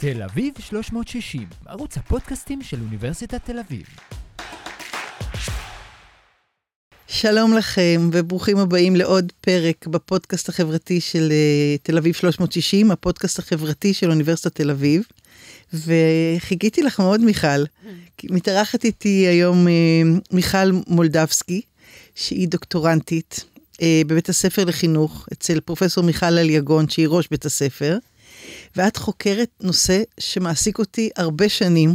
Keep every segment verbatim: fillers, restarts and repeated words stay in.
תל אביב שלוש מאות ושישים, ערוץ הפודקאסטים של אוניברסיטת תל אביב. שלום לכם וברוכים הבאים לעוד פרק בפודקאסט החברתי של uh, תל אביב שלוש מאות ושישים, הפודקאסט החברתי של אוניברסיטת תל אביב. וחיכיתי לך מאוד מיכל, כי מתארחת איתי היום uh, מיכל מולדבסקי, שהיא דוקטורנטית uh, בבית הספר לחינוך, אצל פרופסור מיכל אליגון, שהיא ראש בית הספר, ואת חוקרת נושא שמעסיק אותי הרבה שנים,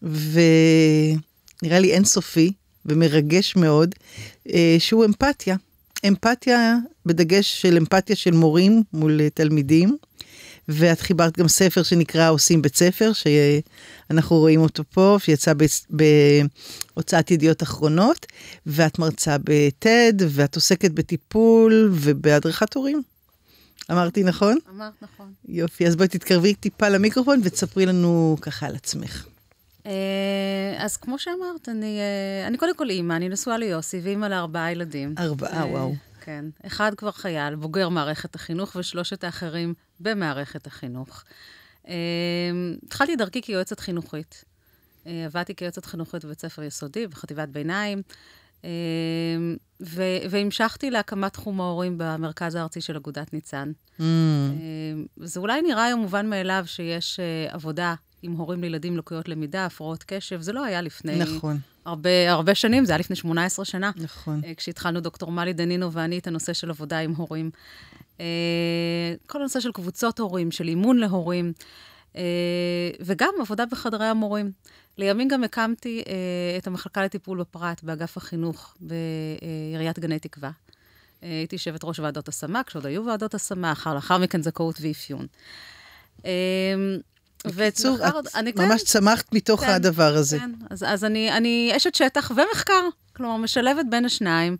ונראה לי אינסופי, ומרגש מאוד, שהוא אמפתיה. אמפתיה בדגש של אמפתיה של מורים מול תלמידים, ואת חיברת גם ספר שנקרא עושים בית ספר, שאנחנו רואים אותו פה, שיצא בהוצאת ידיעות אחרונות, ואת מרצה בטד, ואת עוסקת בטיפול ובהדרכת הורים. אמרתי נכון? אמרת נכון. יופי, אז בואי תתקרבי טיפה למיקרופון, ותספרי לנו ככה על עצמך. אז כמו שאמרת, אני, אני קודם כל אימא, אני נשואה ליוסי, ואימא לארבעה ילדים. ארבעה, וואו. כן. אחד כבר חייל, בוגר מערכת החינוך, ושלושת האחרים במערכת החינוך. התחלתי דרכי כיועצת חינוכית. עבדתי כיועצת חינוכית בבית ספר יסודי, בחטיבת ביניים, והמשכתי להקמת תחום ההורים במרכז הארצי של אגודת ניצן. זה אולי נראה היום מובן מאליו שיש עבודה עם הורים לילדים לקויות למידה, הפרעות קשב, זה לא היה לפני נכון. הרבה, הרבה שנים, זה היה לפני שמונה עשרה שנה. נכון. כשהתחלנו דוקטור מלי דנינו ואני את הנושא של עבודה עם הורים. כל הנושא של קבוצות הורים, של אימון להורים, וגם עבודה בחדרי המורים. לימים גם הקמתי את המחלקה לטיפול בפרט באגף החינוך בעיריית גני תקווה. הייתי יושבת ראש ועדות השמה, כשעוד היו ועדות השמה, אחר לאחר מכן זכאות ואפיון. בקיצור, את ממש צמחת מתוך הדבר הזה. כן, אז אני אשת שטח ומחקר, כלומר, משלבת בין השניים.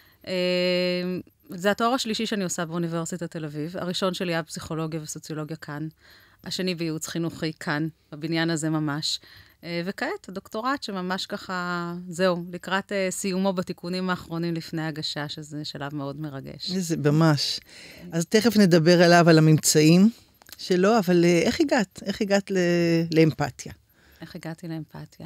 זה התואר השלישי שאני עושה באוניברסיטת תל אביב. הראשון שלי היה פסיכולוגיה וסוציולוגיה כאן. השני בייעוץ חינוכי כאן, בבניין הזה ממש. וכעת, הדוקטורט שממש ככה, זהו, לקראת סיומו בתיקונים האחרונים לפני הגשה, שזה שלב מאוד מרגש. זה ממש. אז תכף נדבר עליו, על הממצאים שלו, אבל איך הגעת? איך הגעת לאמפתיה? איך הגעתי לאמפתיה?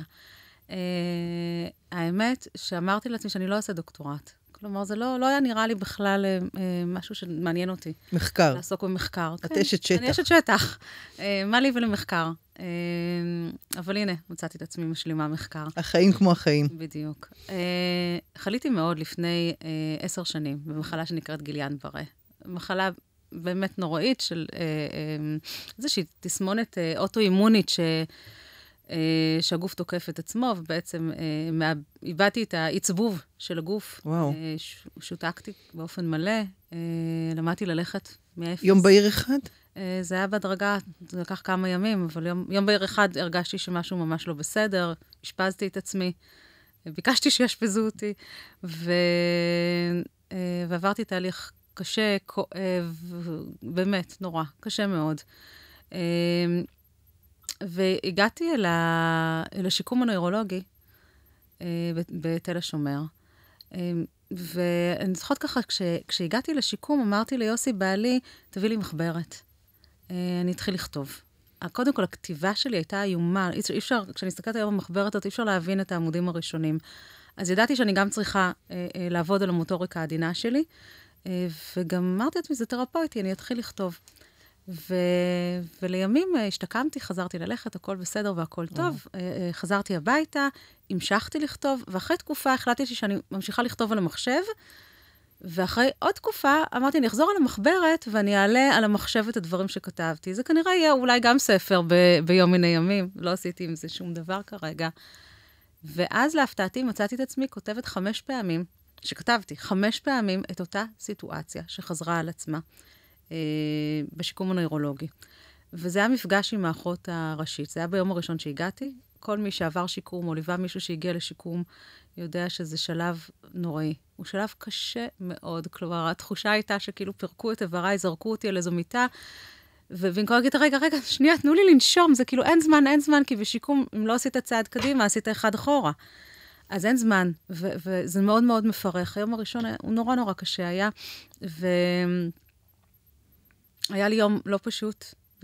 האמת שאמרתי לעצמי שאני לא אעשה דוקטורט. כלומר, זה לא, לא היה נראה לי בכלל משהו שמעניין אותי. מחקר. לעסוק במחקר. את אשת שטח. אני אשת שטח. מה לי ולמחקר? אבל הנה, מצאתי את עצמי משלימה מחקר. החיים כמו החיים. בדיוק. חליתי מאוד לפני עשר שנים, במחלה שנקראת גיליאן ברא. מחלה באמת נוראית של איזושהי תסמונת אוטואימונית ש... שהגוף תוקף את עצמו, ובעצם איבדתי את העצבוב של הגוף. וואו. שותקתי באופן מלא, למדתי ללכת מאפס. יום בהיר אחד? זה היה בהדרגה, זה לקח כמה ימים, אבל יום, יום בהיר אחד הרגשתי שמשהו ממש לא בסדר, השפזתי את עצמי, ביקשתי שישפזו אותי, ו... ועברתי תהליך קשה, כואב, באמת, נורא, קשה מאוד. והגעתי אל, ה... אל השיקום הנוירולוגי בתל השומר. ואני זוכרת ככה, כש... כשהגעתי לשיקום, אמרתי ליוסי בעלי, תביא לי מחברת. אני התחיל לכתוב. קודם כל, הכתיבה שלי הייתה איומה. אי אפשר, כשאני מסתכלת היום במחברת, אי אפשר להבין את העמודים הראשונים. אז ידעתי שאני גם צריכה לעבוד על המוטוריקה העדינה שלי, וגם אמרתי לעצמי, זה תרפויטי, אני אתחיל לכתוב. ו... ולימים השתקמתי, חזרתי ללכת, הכל בסדר והכל טוב. חזרתי הביתה, המשכתי לכתוב, ואחרי תקופה החלטתי שאני ממשיכה לכתוב על המחשב, ואחרי עוד תקופה אמרתי, אני אחזור על המחברת, ואני אעלה על המחשב את הדברים שכתבתי. זה כנראה יהיה אולי גם ספר ב... ביום מן הימים, לא עשיתי עם זה שום דבר כרגע. ואז להפתעתי מצאתי את עצמי כותבת חמש פעמים, שכתבתי חמש פעמים את אותה סיטואציה שחזרה על עצמה. בשיקום הנוירולוגי. וזה היה מפגש עם האחות הראשית. זה היה ביום הראשון שהגעתי. כל מי שעבר שיקום או ליווה מישהו שהגיע לשיקום, יודע שזה שלב נוראי. הוא שלב קשה מאוד. כלומר, התחושה הייתה שכאילו פירקו את איבריי, זרקו אותי על איזו מיטה, ובמקום להגיד, רגע, רגע, שנייה, תנו לי לנשום. זה כאילו אין זמן, אין זמן, כי בשיקום, אם לא עשית צעד קדימה, עשית אחד אחורה. אז אין זמן, ו- וזה מאוד מאוד מפרך. היום הראשון הוא נורא נורא קשה היה, והיה לי יום לא פשוט,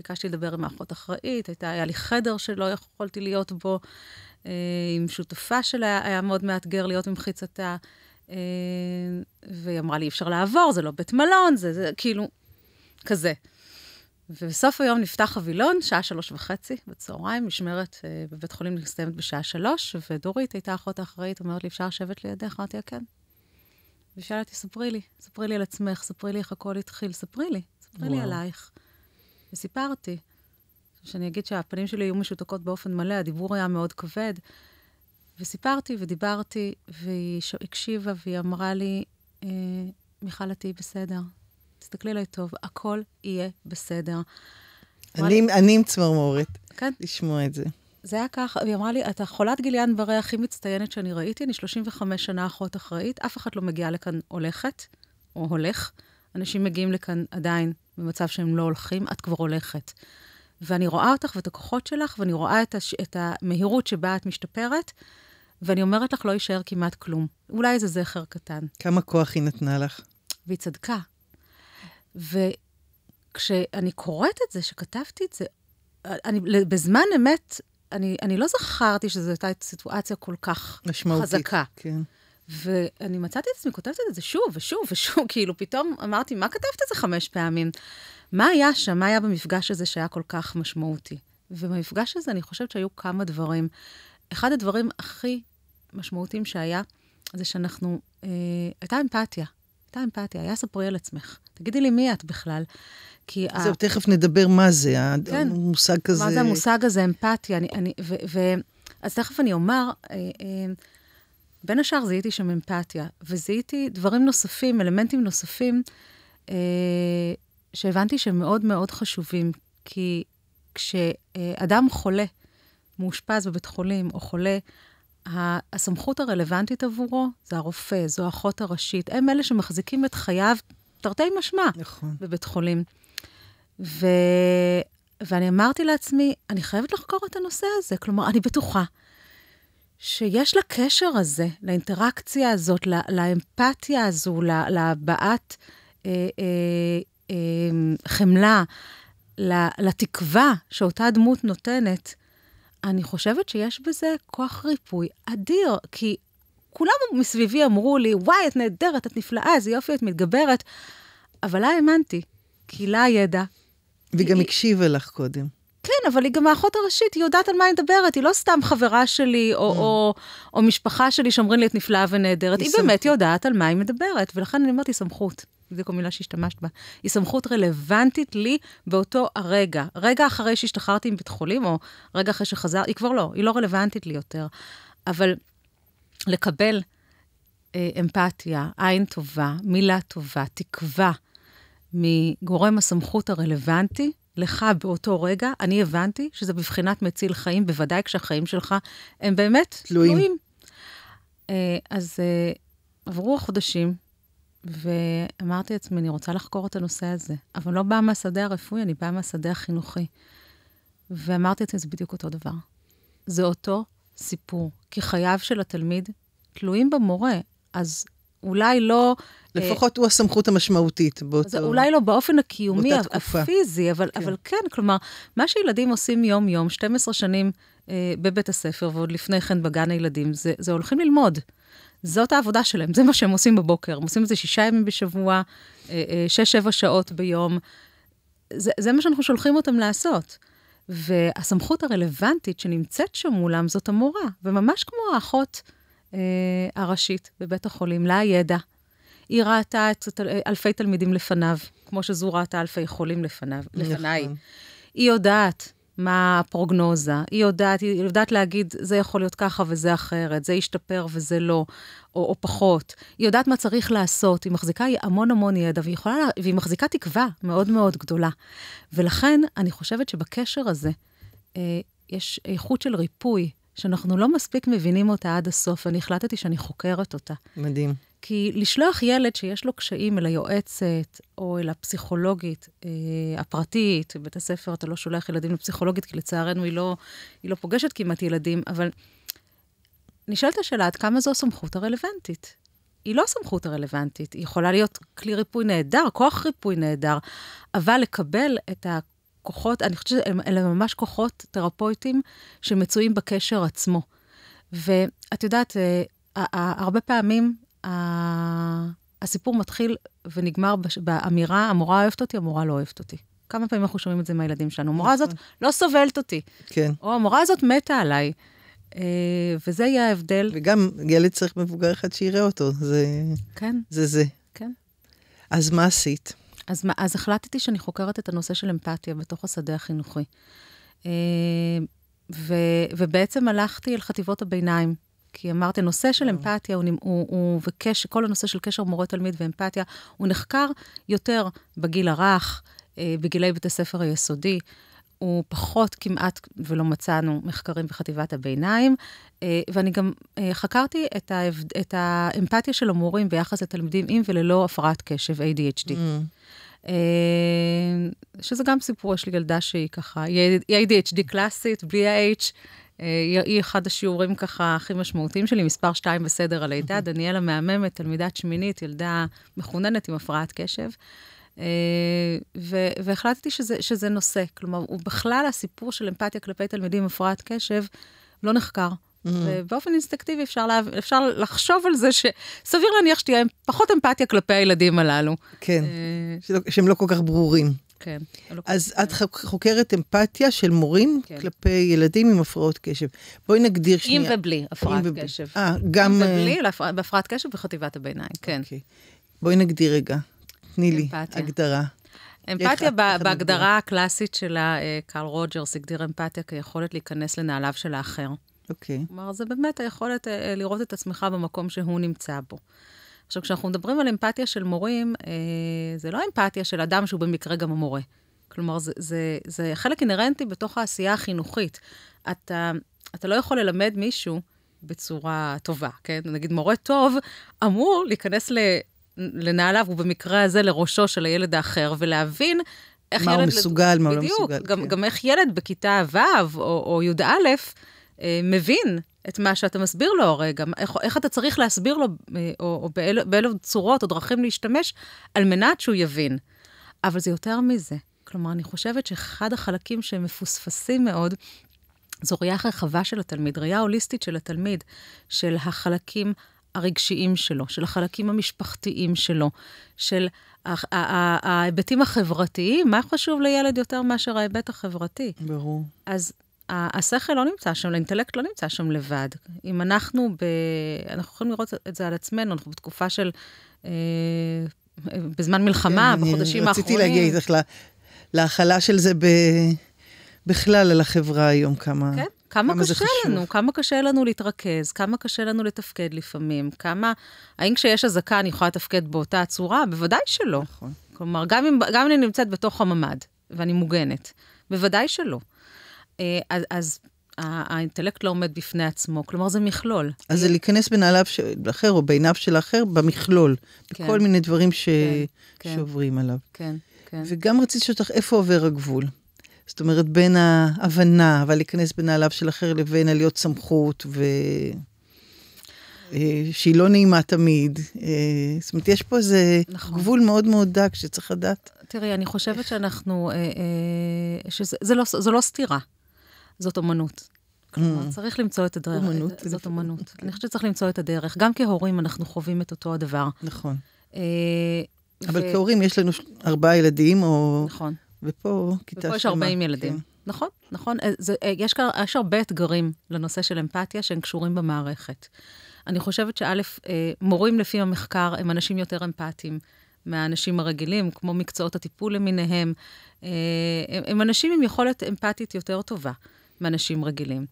ביקשתי לדבר עם האחות אחראית, הייתה, היה לי חדר שלא יכולתי להיות בו, אה, עם שותפה שלה, היה מאוד מאתגר להיות במחיצתה, אה, והיא אמרה לי, אי אפשר לעבור, זה לא בית מלון, זה, זה כאילו, כזה. ובסוף היום נפתח חבילון, שעה שלוש וחצי בצהריים, משמרת אה, בבית חולים מסתיימת בשעה שלוש, ודורית הייתה אחות האחראית, אומרת לי, אפשר לשבת לידך? אמרתי לה, כן. ושאלתי, ספרי לי, ספרי לי על עצמך, ספרי לי איך הכל התחיל, ספרי לי, ספרי וואו. לי עלייך. וסיפרתי, שאני אגיד שהפנים שלי היו משותקות באופן מלא, הדיבור היה מאוד כבד, וסיפרתי ודיברתי, והיא הקשיבה, והיא אמרה לי, אה, מיכל, את תהיי בסדר. תסתכלי עליי טוב, הכל יהיה בסדר. אני, לי, אני עם צמרמורת, כן? לשמוע את זה. זה היה ככה, והיא אמרה לי, אתה חולת גיליון בריא הכי מצטיינת שאני ראיתי, אני שלושים וחמש שנה אחות אחראית, אף אחד לא מגיעה לכאן הולכת, או הולך. אנשים מגיעים לכאן עדיין במצב שהם לא הולכים, את כבר הולכת. ואני רואה אותך ואת הכוחות שלך, ואני רואה את, הש... את המהירות שבה את משתפרת, ואני אומרת לך, לא יישאר כמעט כלום. אולי איזה זכר קטן. כמה כוח היא נתנה לך? והיא צדקה. וכשאני קוראת את זה, שכתבתי את זה, אני, בזמן אמת, אני, אני לא זכרתי שזו הייתה סיטואציה כל כך משמעותית, חזקה. כן. ואני מצאתי את עצמי, כותבת את זה שוב ושוב ושוב, כאילו פתאום אמרתי, מה כתבת את זה חמש פעמים? מה היה שם? מה היה במפגש הזה שהיה כל כך משמעותי? ובמפגש הזה אני חושבת שהיו כמה דברים. אחד הדברים הכי משמעותיים שהיה, זה שאנחנו, אה, הייתה אמפתיה. הייתה אמפתיה, היה ספרי על עצמך. תגידי לי מי את בכלל. כי זהו, ה... תכף נדבר מה זה, כן. המושג כזה. מה זה המושג הזה, אמפתיה. אני, אני, ו, ו, אז תכף אני אומר, אה, אה, בין השאר זיהיתי שם אמפתיה, וזיהיתי דברים נוספים, אלמנטים נוספים, אה, שהבנתי שהם מאוד מאוד חשובים, כי כשאדם חולה, מאושפז בבית חולים, או חולה, הסמכות הרלוונטית עבורו, זה הרופא, זו האחות הראשית, הם אלה שמחזיקים את חייו, תרתי משמע, נכון. בבית חולים. ו... ואני אמרתי לעצמי, אני חייבת לחקור את הנושא הזה, כלומר, אני בטוחה, שיש לקשר הזה, לאינטראקציה הזאת, לא, לאמפתיה הזו, לא, להבעת אה, אה, אה, חמלה, לא, לתקווה שאותה דמות נותנת, אני חושבת שיש בזה כוח ריפוי אדיר, כי כולם מסביבי אמרו לי, וואי, את נהדרת, את נפלאה, זה יופי, את מתגברת, אבל לה האמנתי, כי לה הידע. והיא גם היא... הקשיבה לך קודם. כן, אבל היא גם האחות הראשית, היא יודעת על מה היא מדברת, היא לא סתם חברה שלי, או, mm. או, או משפחה שלי שאומרים לי את נפלאה ונהדרת, היא, היא באמת יודעת על מה היא מדברת, ולכן אני אומרת, היא סמכות. זו כל מילה שהשתמשת בה. היא סמכות רלוונטית לי באותו הרגע. רגע אחרי שהשתחררתי מבית חולים, או רגע אחרי שחזר, היא כבר לא, היא לא רלוונטית לי יותר. אבל לקבל אה, אמפתיה, עין טובה, מילה טובה, תקווה, מגורם הסמכות הרלוונטי, לך באותו רגע, אני הבנתי שזה בבחינת מציל חיים, בוודאי כשהחיים שלך הם באמת תלויים. תלויים. אה, אז אה, עברו החודשים, ואמרתי לעצמי, אני רוצה לחקור את הנושא הזה, אבל לא באה מהשדה הרפואי, אני באה מהשדה החינוכי. ואמרתי לעצמי, זה בדיוק אותו דבר. זה אותו סיפור, כי חייו של התלמיד תלויים במורה, אז אולי לא... לפחות הוא הסמכות המשמעותית באותו... אז אולי לא באופן הקיומי, הפיזי, אבל, כן. אבל כן, כלומר, מה שילדים עושים יום-יום, שתים עשרה שנים אה, בבית הספר, ועוד לפני כן בגן הילדים, זה, זה הולכים ללמוד. זאת העבודה שלהם, זה מה שהם עושים בבוקר. הם עושים את זה שישה ימים בשבוע, שש, שבע שעות ביום. זה, זה מה שאנחנו שולחים אותם לעשות. והסמכות הרלוונטית שנמצאת שם מולם, זאת המורה. וממש כמו האחות אה, הראשית בבית החולים, לה הידע. היא ראתה את אלפי תלמידים לפניו, כמו שזו ראתה אלפי חולים לפניו, לפניי. היא יודעת מה הפרוגנוזה, היא יודעת, היא יודעת להגיד, זה יכול להיות ככה וזה אחרת, זה ישתפר וזה לא, או, או פחות. היא יודעת מה צריך לעשות, היא מחזיקה המון המון ידע, והיא, יכולה, והיא מחזיקה תקווה מאוד מאוד גדולה. ולכן אני חושבת שבקשר הזה, אה, יש איכות של ריפוי, שאנחנו לא מספיק מבינים אותה עד הסוף, ואני החלטתי שאני חוקרת אותה. מדהים. כי לשלוח ילד שיש לו קשיים אל היועצת, או אל הפסיכולוגית אה, הפרטית, בבית הספר אתה לא שולח ילדים לפסיכולוגית, כי לצערנו היא לא, היא לא פוגשת כמעט ילדים, אבל נשאלת השאלה עד כמה זו הסמכות הרלוונטית. היא לא הסמכות הרלוונטית, היא יכולה להיות כלי ריפוי נהדר, כוח ריפוי נהדר, אבל לקבל את כוחות, אני חושבת שאלה ממש כוחות תרפויטיים שמצויים בקשר עצמו. ואת יודעת, הרבה פעמים הסיפור מתחיל ונגמר באמירה, המורה אוהבת אותי, המורה לא אוהבת אותי. כמה פעמים אנחנו שומעים את זה מהילדים שלנו. המורה הזאת לא סובלת אותי. כן. או המורה הזאת מתה עליי. וזה יהיה ההבדל. וגם ילד צריך מבוגר אחד שיראה אותו. זה כן. זה זה. כן. אז מה עשית? אז, אז החלטתי שאני חוקרת את הנושא של אמפתיה בתוך השדה החינוכי. ו, ובעצם הלכתי אל חטיבות הביניים. כי אמרתי, הנושא של אמפתיה, הוא, הוא, הוא, וקש, כל הנושא של קשר מורה-תלמיד ואמפתיה, הוא נחקר יותר בגיל הרך, בגילי בית הספר היסודי, הוא פחות כמעט, ולא מצאנו מחקרים בחטיבת הביניים, ואני גם חקרתי את, ה, את האמפתיה של המורים ביחס לתלמידים עם וללא הפרעת קשב, איי די אייץ' די. Mm. שזה גם סיפור, יש לי ילדה שהיא ככה, היא איי די אייץ' די קלאסית, בלי ה-H, היא אחד השיעורים ככה הכי משמעותיים שלי, מספר שתיים בסדר הלידה, דניאלה מהממת, תלמידת שמינית, ילדה מחוננת עם הפרעת קשב, והחלטתי שזה נושא, כלומר, הוא בכלל הסיפור של אמפתיה כלפי תלמידים עם הפרעת קשב לא נחקר. ובאופן אינסטינקטיבי אפשר לחשוב על זה שסביר להניח שתהיה פחות אמפתיה כלפי הילדים הללו. כן, שהם לא כל כך ברורים. כן. אז את חוקרת אמפתיה של מורים כלפי ילדים עם הפרעות קשב. בואי נגדיר שנייה. עם ובלי הפרעת קשב. אה, גם... עם ובלי, בהפרעת קשב בחטיבת הביניים, כן. בואי נגדיר רגע. תני לי הגדרה. אמפתיה בהגדרה הקלאסית שלה, קרל רוג'רס הגדיר אמפתיה כיכולת להיכנס לנעליו של האחר. אוקיי. כלומר, זה באמת היכולת לראות את עצמך במקום שהוא נמצא בו. עכשיו, כשאנחנו מדברים על אמפתיה של מורים, זה לא אמפתיה של אדם שהוא במקרה גם המורה. כלומר, זה, זה, זה חלק אינרנטי בתוך העשייה החינוכית. אתה, אתה לא יכול ללמד מישהו בצורה טובה, כן? נגיד, מורה טוב אמור להיכנס ל... לנעליו, ובמקרה הזה לראשו של הילד האחר, ולהבין איך מה ילד... הוא מסוגל, מה הוא לא בדיוק, מסוגל. גם, כן. גם איך ילד בכיתה ו' או, או י' א', אה, מבין את מה שאתה מסביר לו הרגע, איך, איך אתה צריך להסביר לו, אה, או, או באלו, באלו צורות או דרכים להשתמש, על מנת שהוא יבין. אבל זה יותר מזה. כלומר, אני חושבת שאחד החלקים שהם מפוספסים מאוד, זו ראייה רחבה של התלמיד, ראייה הוליסטית של התלמיד, של החלקים הרגשיים שלו, של החלקים המשפחתיים שלו, של ההיבטים החברתיים, מה חשוב לילד יותר מאשר ההיבט החברתי? ברור. אז השכל לא נמצא שם, האינטלקט לא נמצא שם לבד. אם אנחנו, ב... אנחנו יכולים לראות את זה על עצמנו, אנחנו בתקופה של, אה, בזמן מלחמה, כן, בחודשים האחרונים. רציתי להגיע איתך להכלה של זה ב... בכלל על החברה היום, כמה, כן? כמה, כמה קשה לנו, כמה קשה לנו להתרכז, כמה קשה לנו לתפקד לפעמים, כמה, האם כשיש הזקה אני יכולה לתפקד באותה הצורה? בוודאי שלא. נכון. כלומר, גם אם, גם אם אני נמצאת בתוך הממד, ואני מוגנת, בוודאי שלא. אז, אז האינטלקט לא עומד בפני עצמו, כלומר זה מכלול. אז זה להיכנס בנעליו של אחר, או בעיניו של האחר, במכלול, כן. בכל מיני דברים ש... כן, שעוברים עליו. כן, כן. וגם רציתי שאותך, איפה עובר הגבול? זאת אומרת, בין ההבנה, אבל להיכנס בנעליו של אחר לבין עליות סמכות, ו... שהיא לא נעימה תמיד. זאת אומרת, יש פה איזה נכון. גבול מאוד מאוד דק שצריך לדעת. תראי, אני חושבת שאנחנו, שזה זה לא, זה לא סתירה, זאת אומנות. כלומר, mm. צריך למצוא את הדרך. אומנות. זאת אומנות. Okay. אני חושבת שצריך למצוא את הדרך. גם כהורים אנחנו חווים את אותו הדבר. נכון. אבל ו... כהורים יש לנו ארבעה ילדים, או... נכון. ופה כיתה ופה יש ארבעים ילדים. כן. נכון, נכון. זה, יש, יש הרבה אתגרים לנושא של אמפתיה שהם קשורים במערכת. אני חושבת שא', מורים לפי המחקר הם אנשים יותר אמפתיים מהאנשים הרגילים, כמו מקצועות הטיפול למיניהם. הם, הם אנשים עם יכולת אמפתית יותר טובה מאנשים רגילים.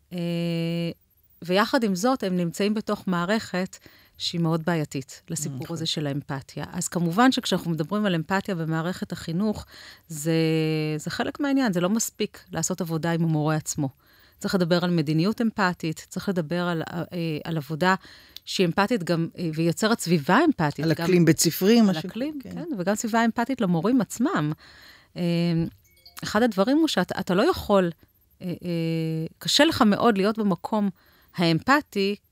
ויחד עם זאת, הם נמצאים בתוך מערכת שהיא מאוד בעייתית לסיפור הזה של האמפתיה. אז כמובן שכשאנחנו מדברים על אמפתיה במערכת החינוך, זה, זה חלק מהעניין, זה לא מספיק לעשות עבודה עם המורה עצמו. צריך לדבר על מדיניות אמפתית, צריך לדבר על, על עבודה שהיא אמפתית גם, ויוצרת סביבה אמפתית. על אקלים בית ספרי, על אקלים, כן. כן, וגם סביבה אמפתית למורים עצמם. אחד הדברים הוא שאתה לא יכול, קשה לך מאוד להיות במקום האמפתי,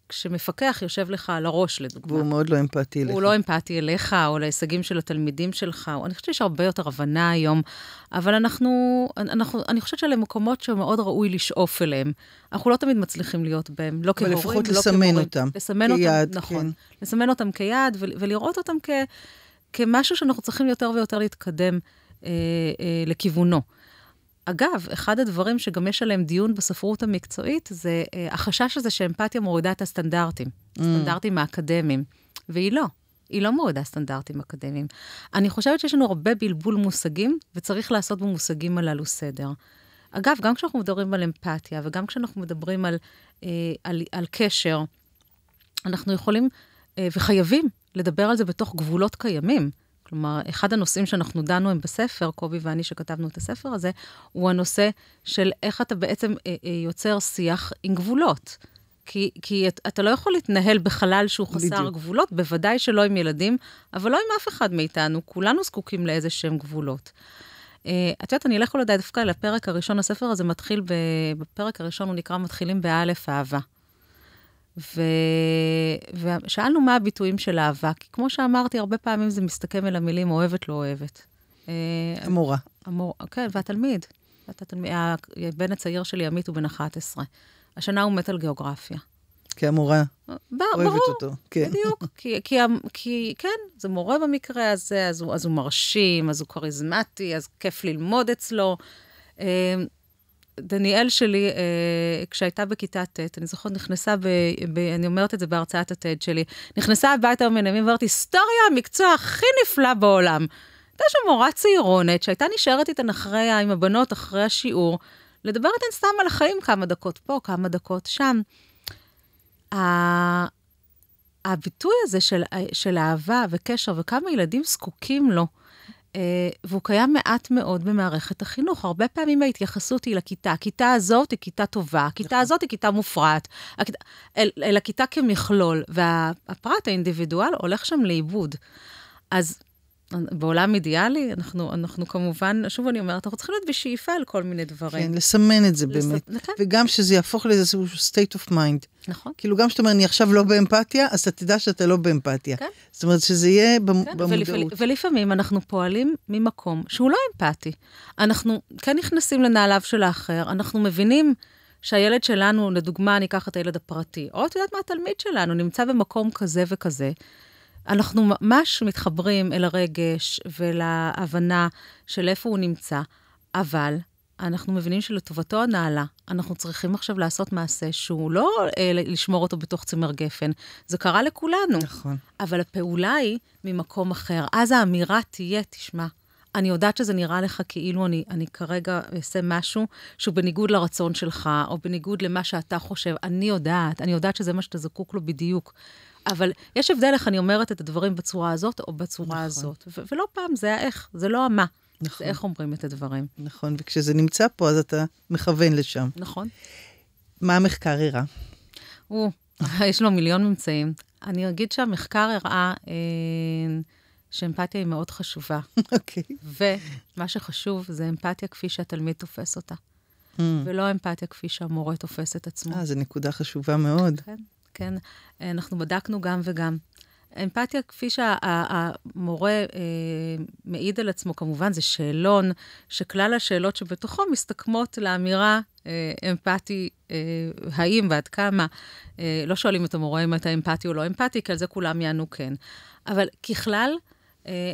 כשמפקח יושב לך על הראש, לדוגמה. והוא מאוד לא אמפתי אליך. הוא לא אמפתי אליך, או להישגים של התלמידים שלך. אני חושבת שיש הרבה יותר הבנה היום, אבל אנחנו, אנחנו, אני חושבת שאלה מקומות שמאוד ראוי לשאוף אליהם. אנחנו לא תמיד מצליחים להיות בהם, לא כהורים, לא כמורים. אבל לפחות לסמן אותם. לסמן כיעד, אותם, נכון. כן. לסמן אותם כיעד, ולראות אותם כ, כמשהו שאנחנו צריכים יותר ויותר להתקדם אה, אה, לכיוונו. אגב, אחד הדברים שגם יש עליהם דיון בספרות המקצועית, זה אה, החשש הזה שאמפתיה מורידה את הסטנדרטים, mm. הסטנדרטים האקדמיים, והיא לא. היא לא מורידה סטנדרטים אקדמיים. אני חושבת שיש לנו הרבה בלבול מושגים, וצריך לעשות במושגים הללו סדר. אגב, גם כשאנחנו מדברים על אמפתיה, וגם כשאנחנו מדברים על, אה, על, על קשר, אנחנו יכולים אה, וחייבים לדבר על זה בתוך גבולות קיימים. כלומר, אחד הנושאים שאנחנו דנו הם בספר, קובי ואני שכתבנו את הספר הזה, הוא הנושא של איך אתה בעצם אה, אה, יוצר שיח עם גבולות. כי, כי את, אתה לא יכול להתנהל בחלל שהוא חסר בדיוק. גבולות, בוודאי שלא עם ילדים, אבל לא עם אף אחד מאיתנו, כולנו זקוקים לאיזה שהם גבולות. Uh, את יודעת, אני אלך אולי דווקא לפרק הראשון, הספר הזה מתחיל, ב, בפרק הראשון הוא נקרא מתחילים באלף אהבה. ו... ושאלנו מה הביטויים של אהבה, כי כמו שאמרתי, הרבה פעמים זה מסתכם אל המילים אוהבת, לא אוהבת. המורה. המורה, כן, והתלמיד. והתלמיד, הבן הצעיר שלי, עמית, הוא בן אחת עשרה. השנה הוא מת על גיאוגרפיה. כי המורה ב- אוהבת ברור, אותו. כן. בדיוק. כי, כי, כי, כן, זה מורה במקרה הזה, אז הוא, אז הוא מרשים, אז הוא קריזמטי, אז כיף ללמוד אצלו. דניאל שלי, כשהייתה בכיתה ט', אני זוכרת, נכנסה, ב, ב, אני אומרת את זה בהרצאת הט' שלי, נכנסה הביתה ממנמים, ואמרתי, היסטוריה, המקצוע הכי נפלא בעולם. הייתה שם מורה צעירונת, שהייתה נשארת איתן אחרי, עם הבנות, אחרי השיעור, לדבר איתן סתם על החיים כמה דקות פה, כמה דקות שם. הביטוי הזה של, של אהבה וקשר, וכמה ילדים זקוקים לו, והוא קיים מעט מאוד במערכת החינוך. הרבה פעמים ההתייחסות היא לכיתה. הכיתה הזאת היא כיתה טובה, הכיתה הזאת היא כיתה מופרעת, אל, אל הכיתה כמכלול, והפרט האינדיבידואל הולך שם לאיבוד. אז בעולם אידיאלי, אנחנו, אנחנו כמובן, שוב אני אומרת, אנחנו צריכים להיות בשאיפה על כל מיני דברים. כן, לסמן את זה לס... באמת. נכון. וגם שזה יהפוך לאיזשהו state of mind. נכון. כאילו גם שאתה אומר, אני עכשיו לא באמפתיה, אז אתה תדע שאתה לא באמפתיה. כן. זאת אומרת, שזה יהיה במ... כן. במודעות. ול... ולפעמים אנחנו פועלים ממקום שהוא לא אמפתי. אנחנו כן נכנסים לנעליו של האחר, אנחנו מבינים שהילד שלנו, לדוגמה, אני אקח את הילד הפרטי, או את יודעת מה, התלמיד שלנו נמצא במקום כזה וכזה, אנחנו ממש מתחברים אל הרגש ולהבנה של איפה הוא נמצא, אבל אנחנו מבינים שלטובתו הנעלה, אנחנו צריכים עכשיו לעשות מעשה שהוא לא אה, לשמור אותו בתוך צמר גפן, זה קרה לכולנו. נכון. אבל הפעולה היא ממקום אחר. אז האמירה תהיה, תשמע, אני יודעת שזה נראה לך כאילו אני, אני כרגע אעשה משהו שהוא בניגוד לרצון שלך, או בניגוד למה שאתה חושב. אני יודעת, אני יודעת שזה מה שאתה זקוק לו בדיוק. אבל יש הבדל איך אני אומרת את הדברים בצורה הזאת, או בצורה נכון. הזאת. ו- ולא פעם, זה האיך, זה לא המה. נכון. זה איך אומרים את הדברים. נכון, וכשזה נמצא פה, אז אתה מכוון לשם. נכון. מה המחקר הראה? הוא, יש לו מיליון ממצאים. אני אגיד שהמחקר הראה אה, שאמפתיה היא מאוד חשובה. אוקיי. ומה שחשוב זה אמפתיה כפי שהתלמיד תופס אותה. Mm. ולא אמפתיה כפי שהמורה תופס את עצמו. אה, זו נקודה חשובה מאוד. כן. כן, אנחנו בדקנו גם וגם. אמפתיה, כפי שהמורה אה, מעיד על עצמו, כמובן, זה שאלון, שכלל השאלות שבתוכו מסתכמות לאמירה אה, אמפתי, אה, האם ועד כמה. אה, לא שואלים את המורה אם אתה אמפתי או לא אמפתי, כי על זה כולם יענו כן. אבל ככלל, אה,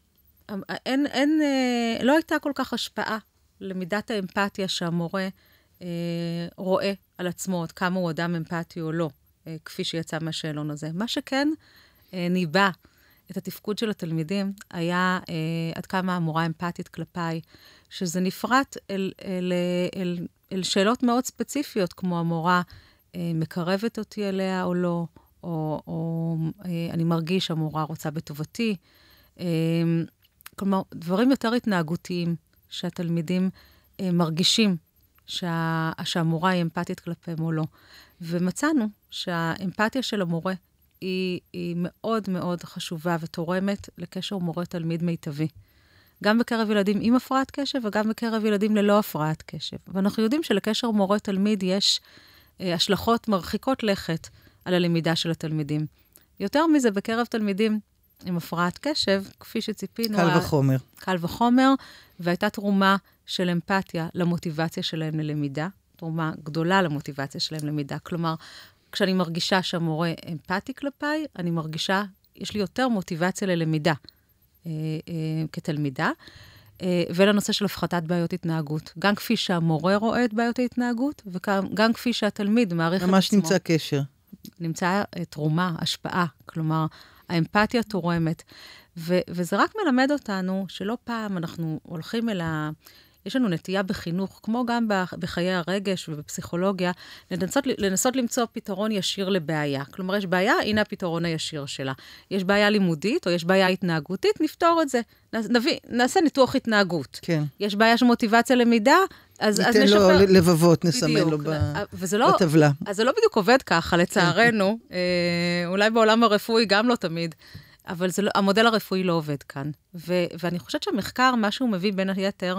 אין, אין, אה, לא הייתה כל כך השפעה למידת האמפתיה שהמורה אה, רואה על עצמו, עד כמה הוא אדם אמפתי או לא. כפי שיצא מהשאלון הזה. מה שכן ניבא את התפקוד של התלמידים, היה אה, עד כמה המורה אמפתית כלפיי, שזה נפרט אל, אל, אל, אל שאלות מאוד ספציפיות, כמו המורה אה, מקרבת אותי אליה או לא, או, או אה, אני מרגיש שהמורה רוצה בטובתי. אה, כלומר, דברים יותר התנהגותיים שהתלמידים אה, מרגישים שה, שהמורה היא אמפתית כלפיהם או לא. ומצאנו שהאמפתיה של המורה היא, היא מאוד מאוד חשובה ותורמת לקשר מורה-תלמיד מיטבי. גם בקרב ילדים עם הפרעת קשב וגם בקרב ילדים ללא הפרעת קשב. ואנחנו יודעים שלקשר מורה-תלמיד יש אה, השלכות מרחיקות לכת על הלמידה של התלמידים. יותר מזה, בקרב תלמידים עם הפרעת קשב, כפי שציפינו... קל וחומר. קל וחומר, והייתה תרומה של אמפתיה למוטיבציה שלהם ללמידה, תרומה גדולה למוטיבציה שלהם ללמידה. כלומר, כשאני מרגישה שהמורה אמפתי כלפיי, אני מרגישה, יש לי יותר מוטיבציה ללמידה אה, אה, כתלמידה, אה, ולנושא של הפחתת בעיות התנהגות. גם כפי שהמורה רואה את בעיות ההתנהגות, וגם כפי שהתלמיד מעריך את עצמו. ממש נמצא קשר. נמצא תרומה, השפעה, כלומר, האמפתיה תורמת. ו- וזה רק מלמד אותנו שלא פעם אנחנו הולכים אל ה... יש לנו נטייה בחינוך, כמו גם בחיי הרגש ובפסיכולוגיה, לנסות, לנסות למצוא פתרון ישיר לבעיה. כלומר, יש בעיה, הנה הפתרון הישיר שלה. יש בעיה לימודית או יש בעיה התנהגותית, נפתור את זה. נביא, נעשה ניתוח התנהגות. כן. יש בעיה של מוטיבציה למידה, אז, אז נשפר. ניתן לו לבבות, נסמן לו לא, בטבלה. אז זה לא בדיוק עובד ככה, לצערנו. אה, אולי בעולם הרפואי גם לא תמיד. אבל זה לא, המודל הרפואי לא עובד כאן. ו, ואני חושבת שהמחקר, מה שהוא מביא בין היתר,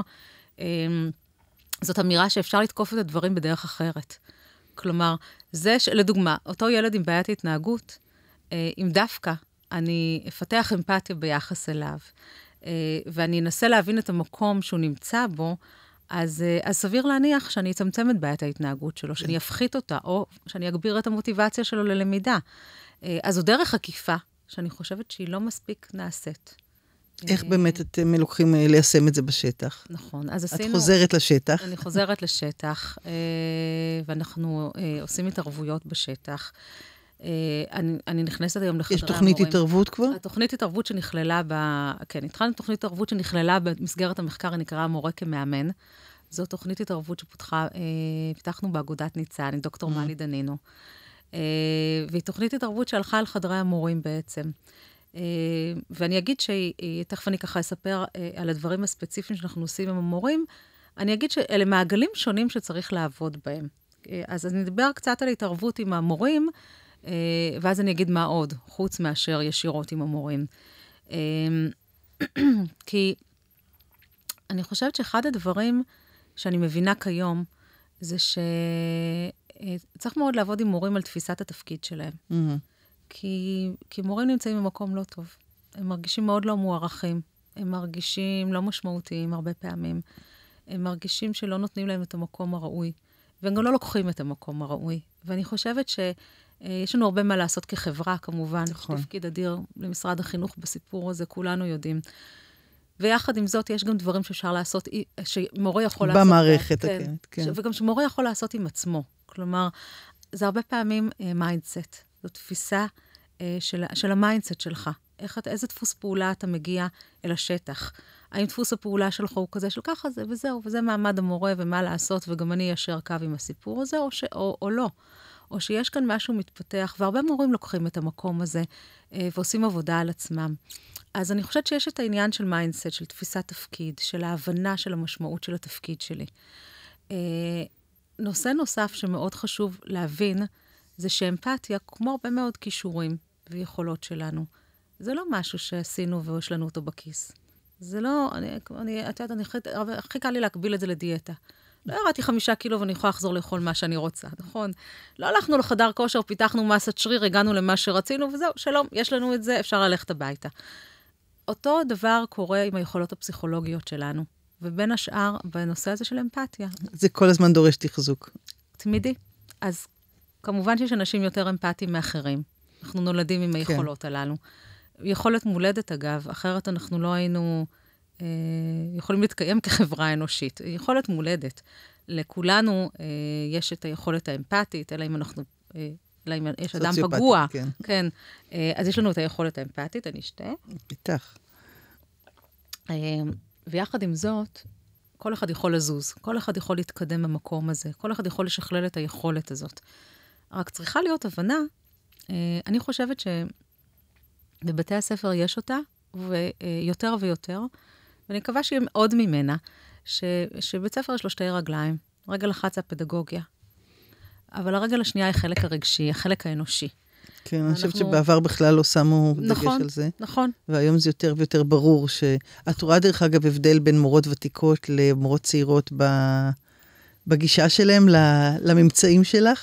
זאת אמירה שאפשר לתקוף את הדברים בדרך אחרת. כלומר, זה, לדוגמה, אותו ילד עם בעיית התנהגות, אם דווקא אני אפתח אמפתיה ביחס אליו, ואני אנסה להבין את המקום שהוא נמצא בו, אז, אז סביר להניח שאני אצמצם את בעיית ההתנהגות שלו, שאני אפחית אותה, או שאני אגביר את המוטיבציה שלו ללמידה. אז זו דרך עקיפה, שאני חושבת שהיא לא מספיק נעשית. איך באמת אתם לוקחים ליישם את זה בשטח? נכון, אז עשינו... את חוזרת לשטח. אני חוזרת לשטח, ואנחנו עושים התערבויות בשטח. אני, אני נכנסת היום לחדרי המורים. יש תוכנית התערבות כבר? התוכנית התערבות שנכללה ב... כן, התחלנו תוכנית התערבות שנכללה במסגרת המחקר, הנקרא המורה כמאמן. זו תוכנית התערבות שפותחה, פתחנו באגודת ניצן, עם דוקטור מלי דנינו. והיא תוכנית התערבות שהלכה על חדרי המורים בעצם. ואני אגיד שתכף אני ככה אספר על הדברים הספציפיים שאנחנו עושים עם המורים, אני אגיד שאלה מעגלים שונים שצריך לעבוד בהם. אז אני אדבר קצת על התערבות עם המורים, ואז אני אגיד מה עוד, חוץ מאשר ישירות עם המורים. כי אני חושבת שאחד הדברים שאני מבינה כיום, זה שצריך מאוד לעבוד עם מורים על תפיסת התפקיד שלהם. כי, כי מורים נמצאים במקום לא טוב. הם מרגישים מאוד לא מוערכים. הם מרגישים לא משמעותיים הרבה פעמים. הם מרגישים שלא נותנים להם את המקום הראוי. והם גם לא לוקחים את המקום הראוי. ואני חושבת שיש לנו הרבה מה לעשות כחברה, כמובן. נכון. תפקיד אדיר למשרד החינוך בסיפור הזה, כולנו יודעים. ויחד עם זאת, יש גם דברים שאפשר לעשות, שמורה יכול לעשות... במערכת, כן, כן. וגם שמורה יכול לעשות עם עצמו. כלומר, זה הרבה פעמים מיינדסט. זו תפיסה אה, של, של המיינדסט שלך. איך, איזה דפוס פעולה אתה מגיע אל השטח? האם דפוס הפעולה שלך הוא כזה של ככה זה וזהו, וזה מעמד המורה ומה לעשות, וגם אני ישר קו עם הסיפור הזה, או, ש, או, או לא. או שיש כאן משהו מתפתח, והרבה מורים לוקחים את המקום הזה, אה, ועושים עבודה על עצמם. אז אני חושבת שיש את העניין של מיינדסט, של תפיסת תפקיד, של ההבנה של המשמעות של התפקיד שלי. אה, נושא נוסף שמאוד חשוב להבין, זה שאמפתיה, כמו הרבה מאוד כישורים ויכולות שלנו, זה לא משהו שעשינו ויש לנו אותו בכיס. זה לא, אני, אני, את יודעת, אני הכי, הכי קל לי להקביל את זה לדיאטה. לא ירדתי חמישה קילו ואני יכולה לחזור לאכול מה שאני רוצה, נכון? לא הלכנו לחדר כושר, פיתחנו מסת שריר, הגענו למה שרצינו, וזהו, שלום, יש לנו את זה, אפשר ללכת הביתה. אותו דבר קורה עם היכולות הפסיכולוגיות שלנו, ובין השאר, בנושא הזה של אמפתיה. זה כל הזמן דורש תחזוק. תמידי. אז כמובן שיש אנשים יותר אמפתיים מאחרים. אנחנו נולדים עם היכולות כן. הללו. יכולת מולדת, אגב, אחרת אנחנו לא היינו אה, יכולים להתקיים כחברה אנושית. יכולת מולדת. לכולנו אה, יש את היכולת האמפתית, אלא אם אנחנו, אה, אלא אם יש אדם פגוע. כן. כן. אה, אז יש לנו את היכולת האמפתית, אני אשתה. פיתח. אה, ויחד עם זאת, כל אחד יכול לזוז, כל אחד יכול להתקדם במקום הזה, כל אחד יכול לשכלל את היכולת הזאת. רק צריכה להיות הבנה, אה, אני חושבת שבבתי הספר יש אותה, ויותר ויותר, ואני מקווה שיהיה עוד ממנה, ש, שבית ספר יש לו שתי רגליים, רגל אחת זה הפדגוגיה, אבל הרגל השנייה היא החלק הרגשי, החלק האנושי. כן, אני חושבת שבעבר בכלל לא שמו דגש על זה. נכון. והיום זה יותר ויותר ברור, שאת רואה דרך אגב הבדל בין מורות ותיקות למורות צעירות בגישה שלהם לממצאים שלך?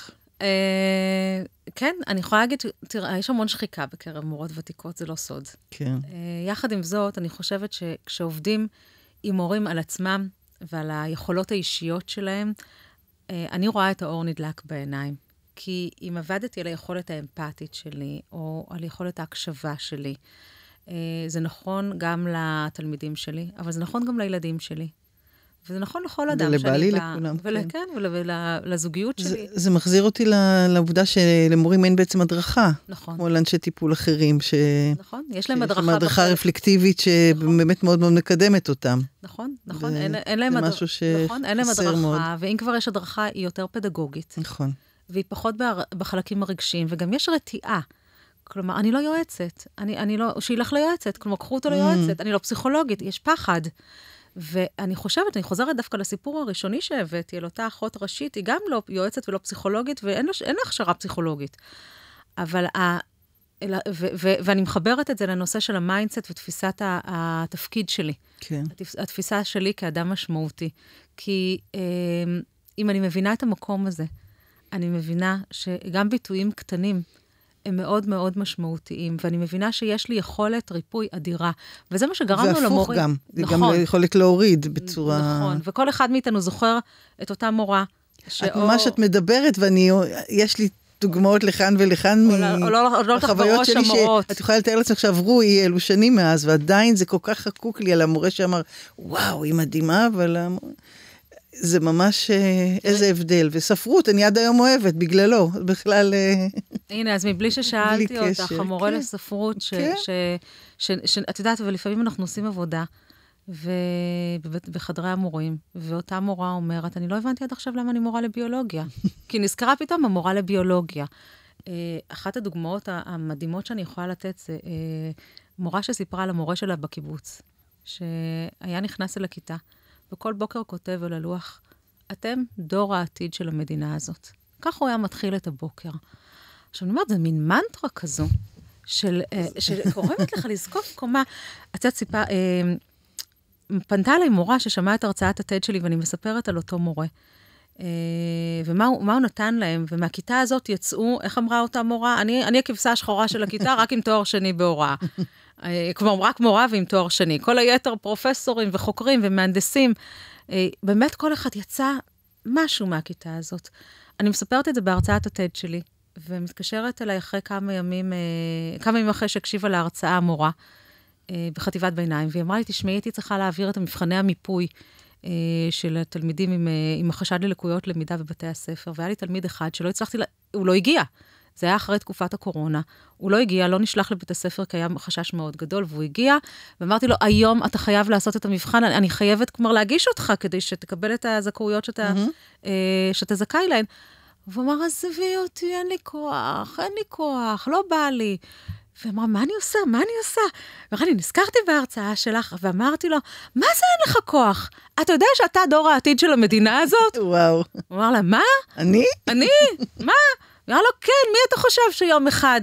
כן, אני יכולה להגיד, תראה, יש המון שחיקה בקרב מורות ותיקות, זה לא סוד. כן. יחד עם זאת, אני חושבת שכשעובדים עם מורים על עצמם ועל היכולות האישיות שלהם, אני רואה את האור נדלק בעיניים. כי אם עבדתי על היכולת האמפתית שלי, או על יכולת ההקשבה שלי, זה נכון גם לתלמידים שלי, אבל זה נכון גם לילדים שלי. וזה נכון לכל אדם שאני באה. ולבעלי לכולם, כן. כן, ולזוגיות שלי. זה, זה מחזיר אותי לעובדה שלמורים אין בעצם הדרכה. נכון. כמו לאנשי טיפול אחרים, ש... נכון, יש להם הדרכה. יש להם הדרכה רפלקטיבית שבאמת מאוד מאוד מקדמת אותם. נכון, נכון. אין, אין להם זה הדר... משהו שחסר נכון, אין להם הדרכה, מאוד. ואם כבר יש הדרכה, היא יותר פדגוגית. נכון. והיא פחות בחלקים הרגשיים, וגם יש רתיעה. כלומר, אני לא יועצת. אני, אני לא, שילך ליועצת. כלומר, קחו אותו ליועצת. אני לא פסיכולוגית, יש פחד. ואני חושבת, אני חוזרת דווקא לסיפור הראשוני שהבאתי, על אותה אחות ראשית, היא גם לא יועצת ולא פסיכולוגית, ואין לה, אין לה הכשרה פסיכולוגית. אבל, ה, ו, ו, ואני מחברת את זה לנושא של המיינדסט ותפיסת התפקיד שלי. כן. התפיסה שלי כאדם משמעותי. כי אם אני מבינה את המקום הזה, אני מבינה שגם ביטויים קטנים, הם מאוד מאוד משמעותיים, ואני מבינה שיש לי יכולת ריפוי אדירה, וזה מה שגרמנו למורים. והפוך גם, נכון. גם יכולת להוריד בצורה... נכון, וכל אחד מאיתנו זוכר את אותה מורה. את ממש את מדברת, ואני, יש לי דוגמאות לכאן ולכאן מהחוויות שלי, שאת יכולה לתאר לעצמך שעברו אי אלו שנים מאז, ועדיין זה כל כך חקוק לי על המורה שאמר, וואו, היא מדהימה, אבל... זה ממש איזה הבדל. וספרות, אני עד היום אוהבת, בגללו. בכלל... הנה, אז מבלי ששאלתי אותך, המורה לספרות, שאת יודעת, ולפעמים אנחנו עושים עבודה, בחדרי המורים, ואותה מורה אומרת, אני לא הבנתי עד עכשיו למה אני מורה לביולוגיה. כי נזכרה פתאום המורה לביולוגיה. אחת הדוגמאות המדהימות שאני יכולה לתת, זה מורה שסיפרה על המורה שלה בקיבוץ, שהיה נכנס אל הכיתה, וכל בוקר כותב על הלוח, אתם דור העתיד של המדינה הזאת. כך הוא היה מתחיל את הבוקר. עכשיו, אני אומרת, זה מין מנטרה כזו, של, שקורמת לך לזקוף קומה. את יודעת, סיפה, פנתה עליי מורה ששמעה את הרצאת הטד שלי, ואני מספרת על אותו מורה. ומה הוא, מה הוא נתן להם, ומהכיתה הזאת יצאו, איך אמרה אותה מורה? אני, אני הכבשה השחורה של הכיתה, רק עם תואר שני בהוראה. כמו רק מורה ועם תואר שני. כל היתר פרופסורים וחוקרים ומהנדסים. באמת כל אחד יצא משהו מהכיתה הזאת. אני מספרת את זה בהרצאת הטד שלי, ומתקשרת אליי אחרי כמה ימים, כמה ימים אחרי שהקשיבה להרצאה המורה, בחטיבת ביניים, והיא אמרה לי, תשמעי, הייתי צריכה להעביר את המבחני המיפוי, של התלמידים עם, עם החשד ללקויות למידה בבתי הספר, והיה לי תלמיד אחד שלא הצלחתי, לה... הוא לא הגיע. זה היה אחרי תקופת הקורונה. הוא לא הגיע, לא נשלח לבית הספר, כי היה חשש מאוד גדול, והוא הגיע, ואמרתי לו, היום אתה חייב לעשות את המבחן, אני, אני חייבת כבר להגיש אותך, כדי שתקבל את הזכאויות שאתה, mm-hmm. אה, שאתה זכאי להן. והוא אמר, אז הביא אותי, אין לי כוח, אין לי כוח, לא בא לי. ואמרה, מה אני עושה? מה אני עושה? ואמרה לי, נזכרתי בהרצאה שלך, ואמרתי לו, מה זה אין לך כוח? אתה יודע שאתה דור העתיד של המדינה הזאת? וואו. הוא אמר לה, מה? אני? אני? מה? אמרה לו, כן, מי אתה חושב שיום אחד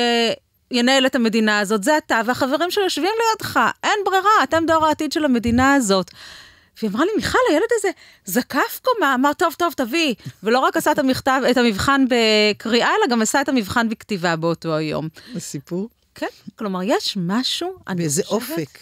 ינהל את המדינה הזאת? זה אתה, והחברים שיושבים לידך. אין ברירה, אתם דור העתיד של המדינה הזאת. והיא אמרה לי, מיכל, הילד הזה זקף קומה, אמר, טוב, טוב, תביא. ולא רק עשה את המכתב, את המבחן בקריאה, אלא גם עשה את המבחן בכתיבה באותו היום. בסיפור? כן, כלומר, יש משהו, באיזה אופק.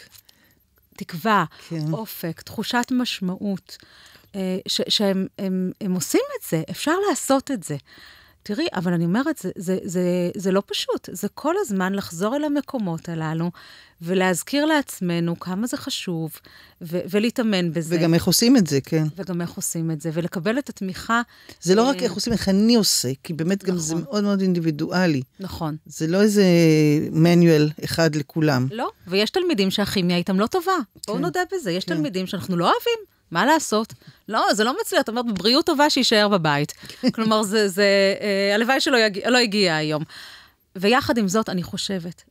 תקווה, כן. אופק, תחושת משמעות, ש- שהם הם, הם עושים את זה, אפשר לעשות את זה. תראי, אבל אני אומרת, זה, זה, זה, זה לא פשוט. זה כל הזמן לחזור אל המקומות הללו, ולהזכיר לעצמנו כמה זה חשוב, ו- ולהתאמן בזה. וגם איך עושים את זה, כן. וגם איך עושים את זה, ולקבל את התמיכה. זה לא רק איך עושים, איך אני עושה, כי באמת גם זה מאוד מאוד אינדיבידואלי. נכון. זה לא איזה מנואל אחד לכולם. לא, ויש תלמידים שהכימיה איתם לא טובה. בואו נודה בזה. יש תלמידים שאנחנו לא אוהבים. מה לעשות? לא, זה לא מצליח. אתה אומר, בבריאות טובה שישאר בבית. כלומר, זה, זה, אה, הלוואי שלא יגיע, לא הגיע היום. ויחד עם זאת, אני חושבת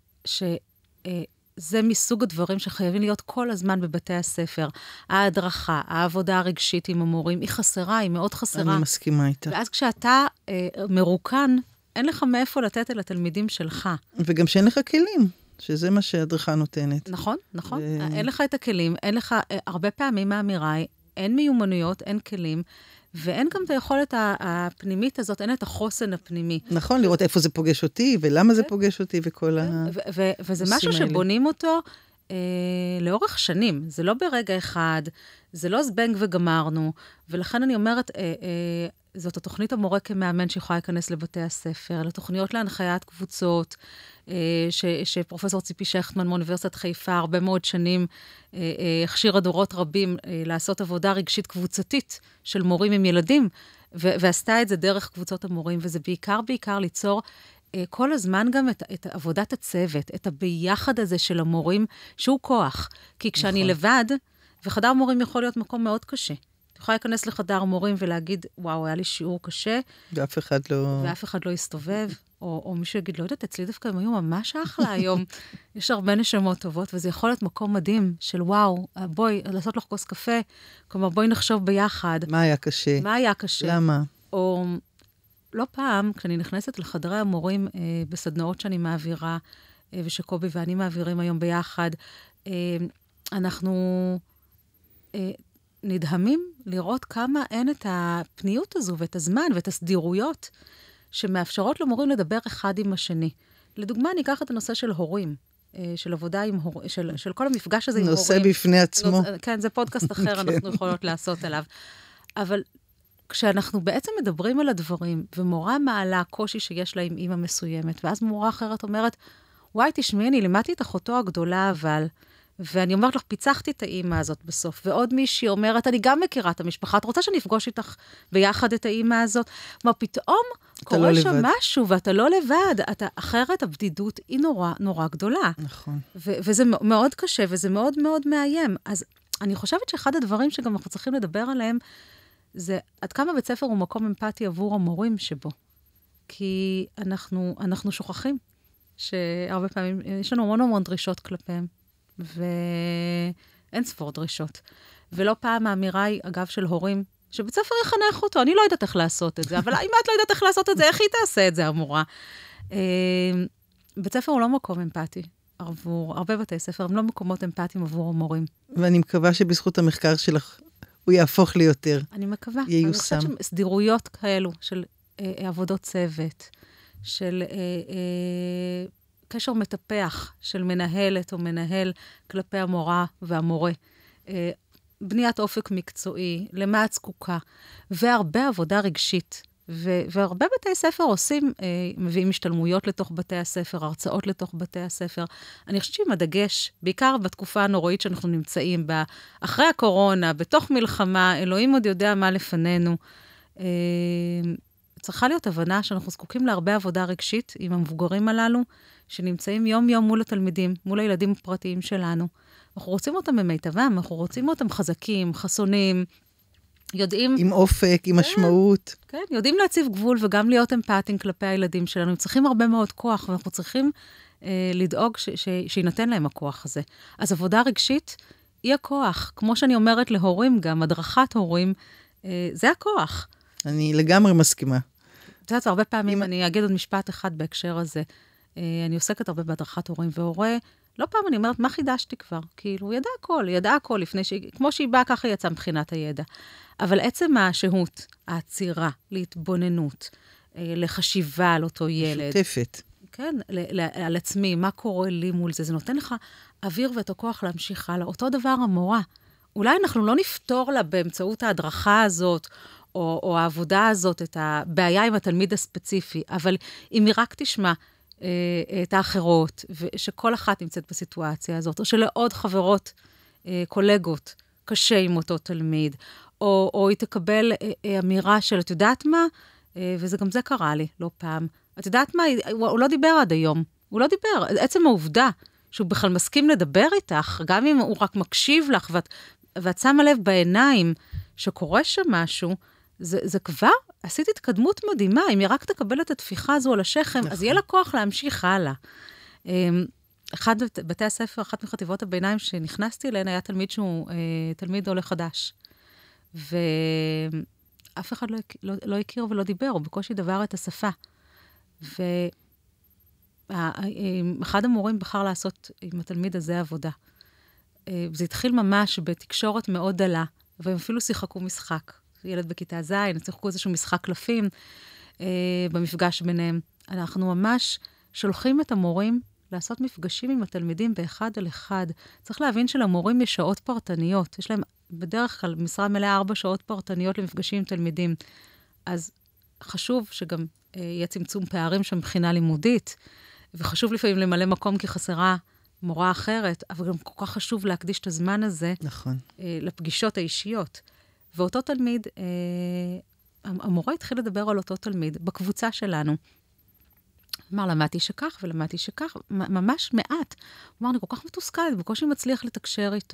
שזה מסוג הדברים שחייבים להיות כל הזמן בבתי הספר. ההדרכה, העבודה הרגשית עם המורים, היא חסרה, היא מאוד חסרה. אני מסכימה איתה. ואז כשאתה אה, מרוקן, אין לך מאיפה לתת אל התלמידים שלך. וגם שאין לך כלים. שזה מה שהדרכה נותנת. נכון, נכון. ו... אין לך את הכלים, אין לך, הרבה פעמים האמירה היא, אין מיומנויות, אין כלים, ואין גם את היכולת הפנימית הזאת, אין את החוסן הפנימי. נכון, לראות איפה זה פוגש אותי, ולמה זה פוגש אותי, וכל ה... וזה משהו שבונים אותו לאורך שנים. זה לא ברגע אחד, זה לא זבנג וגמרנו, ולכן אני אומרת, זאת התוכנית המורה כמאמן שיכולה להיכנס לבתי הספר, לתוכניות להנחיית קבוצות, ש, שפרופסור ציפי שכטמן מאוניברסיטת חיפה, הרבה מאוד שנים, הכשירה דורות רבים לעשות עבודה רגשית קבוצתית של מורים עם ילדים, ו- ועשתה את זה דרך קבוצות המורים, וזה בעיקר בעיקר ליצור כל הזמן גם את, את עבודת הצוות, את הביחד הזה של המורים, שהוא כוח. כי כשאני נכון. לבד, וחדר מורים יכול להיות מקום מאוד קשה. את יכולה להיכנס לחדר מורים ולהגיד, וואו, היה לי שיעור קשה. ואף אחד לא... ואף אחד לא יסתובב. או, או מישהו יגיד, לא יודעת, אצלי דווקא הם היו ממש אחלה היום. יש הרבה נשמות טובות, וזה יכול להיות מקום מדהים של וואו, בואי, לעשות לך כוס קפה. כלומר, בואי נחשוב ביחד. מה היה קשה? מה היה קשה? למה? או לא פעם, כשאני נכנסת לחדרי המורים אה, בסדנאות שאני מעבירה, אה, ושקובי ואני מעבירים היום ביחד, אה, אנחנו אה, נדהמים לראות כמה אין את הפניות הזו, ואת הזמן, ואת הסדירויות, שמאפשרות למורים לדבר אחד עם השני. לדוגמה, אני אקח את הנושא של הורים, אה, של עבודה עם הורים, של, של כל המפגש הזה עם הורים. נושא בפני עצמו. נושא, כן, זה פודקאסט אחר, אנחנו יכולות לעשות עליו. אבל כשאנחנו בעצם מדברים על הדברים, ומורה מעלה קושי שיש לה עם אימא מסוימת, ואז מורה אחרת אומרת, וואי, תשמעי, אני לימדתי את אחותו הגדולה, אבל, ואני אומרת לך, פיצחתי את האימא הזאת בסוף, ועוד מישהי אומרת, אני גם מכירה את המשפחה, את רוצה שאני אפגוש איתך ביחד את האימא הזאת? כלומר, פתאום קורה לא שם לבד. משהו, ואתה לא לבד, אתה, אחרת הבדידות היא נורא, נורא גדולה. נכון. ו- וזה מאוד קשה, וזה מאוד מאוד מאיים. אז אני חושבת שאחד הדברים שגם אנחנו צריכים לדבר עליהם, זה עד כמה בית ספר הוא מקום אמפתי עבור המורים שבו. כי אנחנו, אנחנו שוכחים שהרבה פעמים, יש לנו המון המון דרישות כלפיהם, ואין ספור דרישות. ולא פעם האמירה היא, אגב, של הורים, שבית ספר יחנך אותו, אני לא יודעת איך לעשות את זה, אבל אם את לא יודעת איך לעשות את זה, איך היא תעשה את זה, המורה? בית ספר הוא לא מקום אמפתי עבור, הרבה בתי ספר, הם לא מקומות אמפתיים עבור המורים. ואני מקווה שבזכות המחקר שלך, הוא יהפוך לי יותר. אני מקווה. ייושם. אני חושבת שסדירויות כאלו של אה, עבודות צוות, של אה, אה, קשר מטפח של מנהלת או מנהל כלפי המורה והמורה, אה, בניית אופק מקצועי, למה את זקוקה, והרבה עבודה רגשית. ו- והרבה בתי ספר עושים, אה, מביאים השתלמויות לתוך בתי הספר, הרצאות לתוך בתי הספר. אני חושבת שעם הדגש, בעיקר בתקופה הנוראית שאנחנו נמצאים בה, אחרי הקורונה, בתוך מלחמה, אלוהים עוד יודע מה לפנינו, אה, צריכה להיות הבנה שאנחנו זקוקים להרבה עבודה רגשית עם המבוגרים הללו, שנמצאים יום-יום מול התלמידים, מול הילדים הפרטיים שלנו. אנחנו רוצים אותם במיטבם, אנחנו רוצים אותם חזקים, חסונים, יודעים... עם אופק, עם משמעות. כן, יודעים להציב גבול וגם להיות אמפתיים כלפי הילדים שלנו. הם צריכים הרבה מאוד כוח, ואנחנו צריכים אה, לדאוג ש- ש- שיינתן להם הכוח הזה. אז עבודה רגשית היא הכוח. כמו שאני אומרת להורים גם, הדרכת הורים, אה, זה הכוח. אני לגמרי מסכימה. את יודעת, הרבה פעמים אם... אני אגיד עוד משפט אחד בהקשר הזה. אה, אני עוסקת הרבה בהדרכת הורים, והורה... לא פעם אני אומרת, מה חידשתי כבר? כאילו, הוא ידע הכל, היא ידעה הכל לפני שהיא, כמו שהיא באה, ככה יצאה מבחינת הידע. אבל עצם השהות, העצירה, להתבוננות, לחשיבה על אותו ילד. משותפת. כן, על עצמי, מה קורה לי מול זה? זה נותן לך אוויר ואת הכוח להמשיך הלאה. אותו דבר המורה. אולי אנחנו לא נפתור לה באמצעות ההדרכה הזאת, או, או העבודה הזאת, את הבעיה עם התלמיד הספציפי, אבל אם היא רק תשמע, את האחרות, ושכל אחת נמצאת בסיטואציה הזאת, או שלעוד חברות, קולגות, קשה עם אותו תלמיד, או, או היא תקבל אמירה של, את יודעת מה? וזה גם זה קרה לי, לא פעם. את יודעת מה? הוא לא דיבר עד היום. הוא לא דיבר. עצם העובדה שהוא בכלל מסכים לדבר איתך, גם אם הוא רק מקשיב לך, ואת, ואת שמה לב בעיניים שקורה שם משהו, זה, זה כבר, עשית התקדמות מדהימה, אם היא רק תקבל את התפיחה הזו על השכם, נכון. אז יהיה לה כוח להמשיך הלאה. אחד בתי הספר, אחת מחטיבות הביניים שנכנסתי אליהן, היה תלמיד שהוא תלמיד עולה חדש. ואף אחד לא, לא, לא הכיר ולא דיבר, הוא בקושי דבר את השפה. ואחד המורים בחר לעשות עם התלמיד הזה עבודה. זה התחיל ממש בתקשורת מאוד דלה, והם אפילו שיחקו משחק. ילד בכיתה ז', שיחקו איזשהו משחק קלפים אה, במפגש ביניהם. אנחנו ממש שולחים את המורים לעשות מפגשים עם התלמידים באחד על אחד. צריך להבין שלמורים יש שעות פרטניות. יש להם בדרך כלל משרה מלאה ארבע שעות פרטניות למפגשים עם תלמידים. אז חשוב שגם אה, יהיה צמצום פערים שם מבחינה לימודית, וחשוב לפעמים למלא מקום כי חסרה מורה אחרת, אבל גם כל כך חשוב להקדיש את הזמן הזה, נכון. אה, לפגישות האישיות. ואותו תלמיד, אה, המורה התחיל לדבר על אותו תלמיד בקבוצה שלנו. אמר, למדתי שכך ולמדתי שכך, ממש מעט. הוא אמר, אני כל כך מתוסכל, בקושי מצליח לתקשר איתו.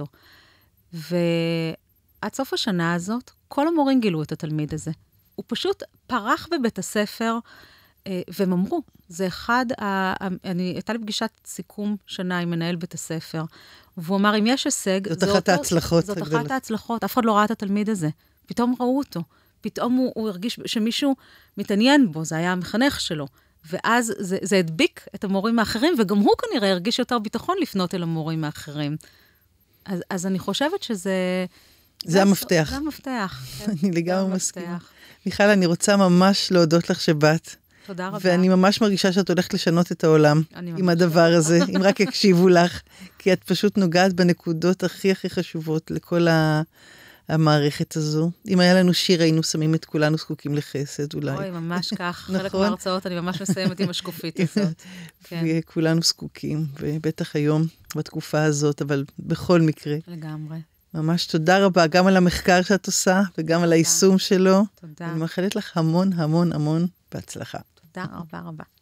ועד סוף השנה הזאת, כל המורים גילו את התלמיד הזה. הוא פשוט פרח בבית הספר, והם אמרו, זה אחד, אני, הייתה לי פגישת סיכום שנה עם מנהל בית הספר, והוא אמר, אם יש הישג, זאת אחת ההצלחות. זאת אחת ההצלחות, אף אחד לא ראה את התלמיד הזה. פתאום ראו אותו. פתאום הוא, הוא הרגיש שמישהו מתעניין בו, זה היה המחנך שלו. ואז זה, זה הדביק את המורים האחרים, וגם הוא כנראה הרגיש יותר ביטחון לפנות אל המורים האחרים. אז, אז אני חושבת שזה... זה, זה המפתח. זה המפתח. כן. אני לגמרי מסכימה. מיכל, אני רוצה ממש להודות לך שבאת. תודה רבה. ואני ממש מרגישה שאת הולכת לשנות את העולם עם הדבר הזה, אם רק יקשיבו לך, כי את פשוט נוגעת בנקודות הכי הכי חשובות לכל ה... המערכת הזו. אם היה לנו שיר, היינו שמים את כולנו זקוקים לחסד, אולי. אוי, ממש כך. חלק מההרצאות, אני ממש מסיימת עם השקופית הזאת. וכולנו זקוקים, ובטח היום, בתקופה הזאת, אבל בכל מקרה. לגמרי. ממש תודה רבה, גם על המחקר שאת עושה, וגם על היישום שלו. תודה. אני מאחלת לך המון, המון, המון בהצלחה. תודה רבה רבה.